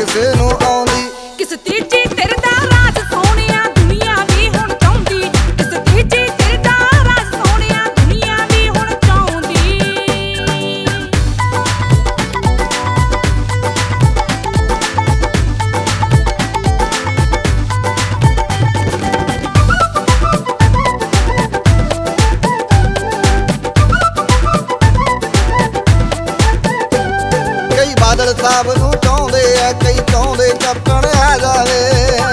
ਕਿਸੇ ਨੂੰ ਆਉਂਦੀ। ਕਿਸ ਤੀਜੀ ਤੇਰੇ ਦਾ ਰਾਜ ਸੋਹਣਿਆ ਦੁਨੀਆ ਵੀ ਹੁਣ ਚਾਹੁੰਦੀ। ਕਿਸ ਤੀਜੀ ਤੇਰੇ ਦਾ ਰਾਜ ਸੋਹਣਿਆ ਦੁਨੀਆ ਵੀ ਹੁਣ ਚਾਹੁੰਦੀ। ਕਈ ਬਾਦਲ ਸਾਹਿਬ ਨੂੰ ਚਾਹੁੰਦੇ ਆ, ਕਈ ਚਾਹੁੰਦੇ ਕੈਪਟਨ ਆ ਜਾਵੇ।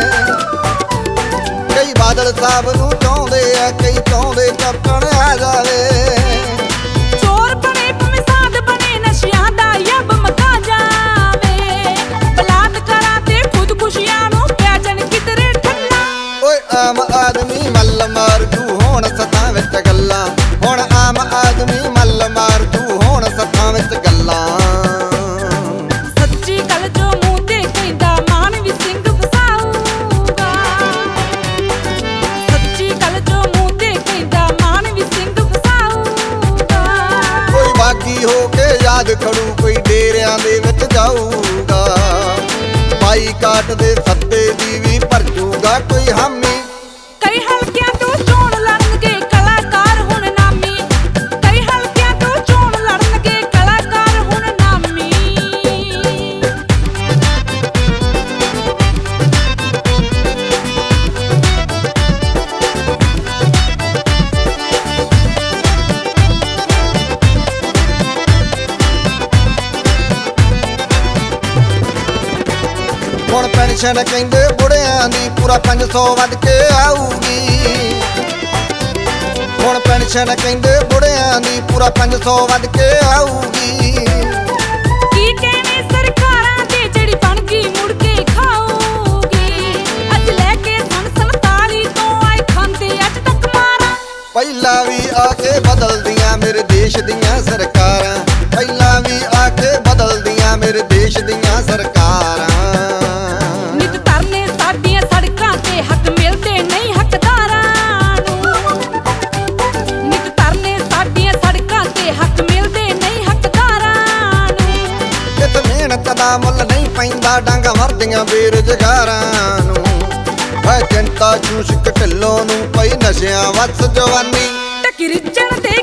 ਕਈ ਬਾਦਲ ਸਾਹਿਬ ਨੂੰ ਚਾਹੁੰਦੇ ਆ, ਕਈ ਚਾਹੁੰਦੇ ਕੈਪਟਨ ਆ ਜਾਵੇ। ਚੋਰ ਬਣੇ ਭਾਵੇਂ ਸਾਧ ਬਣੇ ਨਸ਼ਿਆਂ ਦਾ ਯੱਬ ਮਕਾ ਜਾਵੇ। ਬਲਾਤਕਾਰਾਂ ਤੇ ਖੁਦਕੁਸ਼ੀਆਂ ਨੂੰ ਪੈ ਜਾਣ ਕਿਧਰੇ ਠੱਲਾ। ਓਏ ਆਮ ਆਦਮੀ ਮੱਲ ਮਾਰ ਜੂ ਹੁਣ ਸੱਥਾਂ ਵਿੱਚ ਗੱਲਾਂ। ਹੁਣ ਆਮ ਆਦਮੀ ਮੱਲ ਮਾਰ ਜੂ ਹੁਣ ਸੱਥਾਂ ਵਿੱਚ ਗੱਲਾਂ। ਸੱਚੀ ਗੱਲ ਜੋ ਮੂੰਹ ਤੇ ਕਹਿੰਦਾ ਮਾਨ ਵੀ ਸਿੰਘ ਵਸਾਊਗਾ। ਸੱਚੀ ਗੱਲ ਜੋ ਮੂੰਹ ਤੇ ਕਹਿੰਦਾ ਮਾਨ ਵੀ ਸਿੰਘ ਵਸਾਊਗਾ। ਕੋਈ ਬਾਗੀ ਹੋ ਕੇ ਯਾਦ ਖੜੂ, ਕੋਈ ਡੇਰਿਆਂ ਦੇ ਵਿੱਚ ਜਾਊਗਾ। ਬਾਈਕਾਟ ਦੇ ਸੱਦੇ ਦੀ ਵੀ ਭਰਜੂਗਾ ਕੋਈ ਹਾਮੀ। ਕਈ ਹਲਕਿਆਂ ਤੋਂ ਚੋਣ ਲੜਨਗੇ ਕਲਾਕਾਰ ਹੁਣ ਨਾਮੀ। ਕਈ ਹਲਕਿਆਂ ਤੋਂ ਚੋਣ ਲੜਨਗੇ ਕਲਾਕਾਰ ਹੁਣ ਨਾਮੀ। ਹੁਣ ਪੈਨਸ਼ਨ ਕਹਿੰਦੇ ਬੁੜਿਆਂ ਦੀ ਪੂਰਾ 500 ਵੱਧ ਕੇ ਆਊਗੀ। ਹੁਣ ਪੈਨਸ਼ਨ ਕਹਿੰਦੇ ਬੁੜਿਆਂ ਦੀ ਪੂਰਾ 500 ਵੱਧ ਕੇ ਆਊਗੀ। ਕੀ ਕਹਿਣੇ ਸਰਕਾਰਾਂ ਦੇ ਜਿਹੜੀ ਬਣ ਗਈ ਮੁੜ ਕੇ ਖਾਊਗੀ। ਅੱਜ ਲੈ ਕੇ ਸਨ 47 ਤੋਂ ਆਏ ਖਾਂਦੇ ਅੱਜ ਤੱਕ ਮਾਰਾਂ। ਪਹਿਲਾਂ ਵੀ ਆ ਕੇ ਬਦਲਦੀਆਂ ਮੇਰੇ ਦੇਸ਼ ਦੀਆਂ ਸਰਕਾਰਾਂ। ਪਹਿਲਾਂ ਵੀ ਆ ਕੇ ਬਦਲਦੀਆਂ ਮੇਰੇ ਦੇਸ਼ ਦੀਆਂ ਸਰਕਾਰਾਂ। ਨਿਤ ਧਰਨੇ ਸਾਡੀਆਂ ਸੜਕਾਂ ਤੇ ਹੱਕ ਮਿਲਦੇ ਨਹੀਂ ਹੱਕਦਾਰਾਂ ਨੂੰ। ਨਿਤ ਧਰਨੇ ਸਾਡੀਆਂ ਸੜਕਾਂ ਤੇ ਹੱਕ ਮਿਲਦੇ ਨਹੀਂ ਹੱਕਦਾਰਾਂ ਨੂੰ। ਇੱਥੇ ਮਿਹਨਤ ਦਾ ਮੁੱਲ ਨਹੀਂ ਪੈਂਦਾ, ਡਾਂਗਾ ਵਰਦੀਆਂ ਬੇਰੁਜ਼ਗਾਰਾਂ ਨੂੰ। ਹੈ ਜਨਤਾ ਚੂਸ਼ਕ ਢਿੱਲੋਂ ਨੂੰ ਪਈ ਨਸ਼ਿਆਂ ਵੱਸ ਜਵਾਨੀ। ਟਕਿਰਚਣ ਦੇ